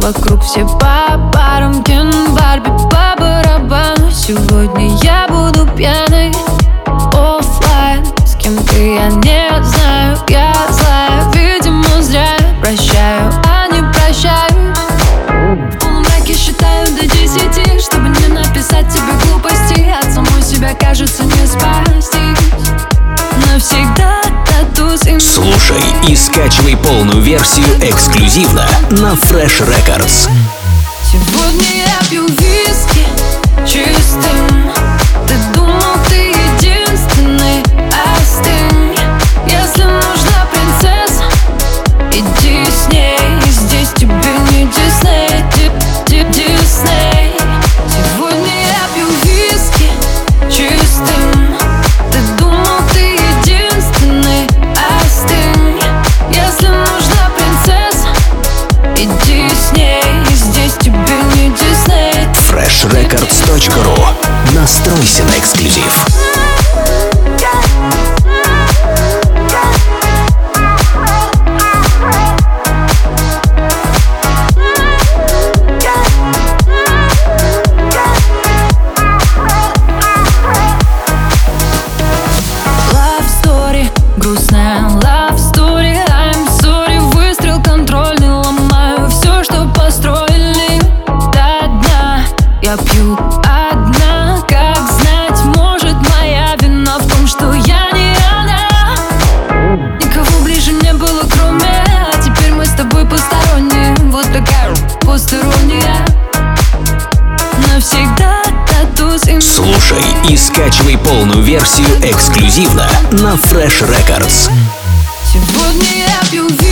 Вокруг все по парам, Кен, Барби по барабану. Сегодня я буду пьяный, оффлайн. С кем ты, я не знаю, я злая. Видимо, зря прощаю, а не прощаюсь. В полумраке считаю до 10, чтобы не написать тебе глупости. От самой себя, кажется, не спастись. Навсегда тату. Слушай и скачивай полную версию эксклюзивно на Fresh Records. Сегодня я пью виски чистым. Ты думал, ты единственный, остынь. Если нужна принцесса, иди с ней. Здесь тебе не Дисней, Дисней. Сегодня я пью виски чистым. Ты думал, ты единственный, остынь. Если нужна принцесса, иди с ней. Здесь тебе не Дисней. freshrecords.ru. Настройся на эксклюзив. Грустная love story, I'm sorry. Выстрел контрольный, ломаю все, что построили до дна. Я пью одна, как знать, может моя вина в том, что я не она. Никого ближе не было, кроме, а теперь мы с тобой посторонние. Вот такая посторонняя. Навсегда тату. Слушай и скачивай полную версию эксклюзивно на Fresh Records. Сегодня я пью